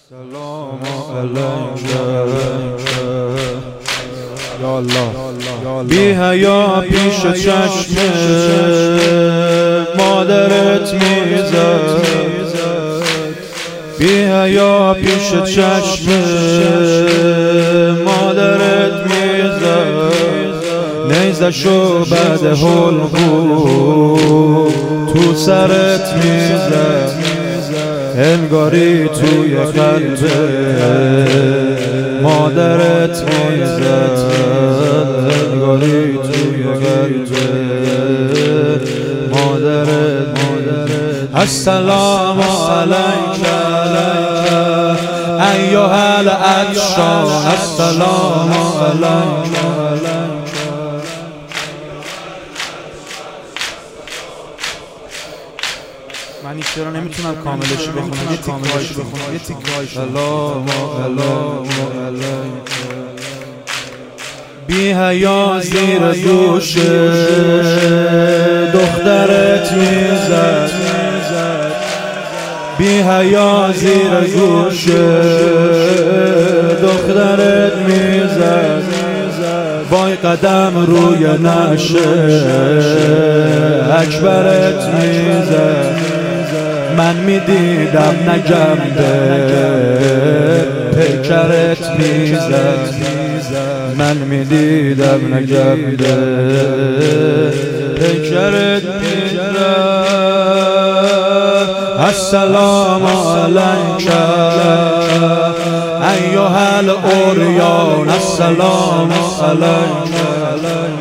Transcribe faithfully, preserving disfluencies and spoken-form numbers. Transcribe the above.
سلام علیک یا الله. بی حیا پیش چشم مادرت میزد، بی حیا پیش چشم مادرت میزد، نیزشو بعد حلقو تو سرت میزد، انگاری توی قلب مادرت میزد، انگاری توی قلب مادرت میزد. السلام علیک ایها العطشان، السلام علیک. من این چرا نمیتونم کاملش بخونم، یه تیکایش بخونم، یه تیکایش. سلام علیک بی حیا زیر دوش دخترت میزد، بی حیا زیر گوش دخترت میزد، وای قدم روی نشه اکبرت میزد، من میدیدم نجمده پیکرت میزد، من میدیدم نجمده پیکرت میزد. السلام علیک ایها الاوریان، السلام علیک.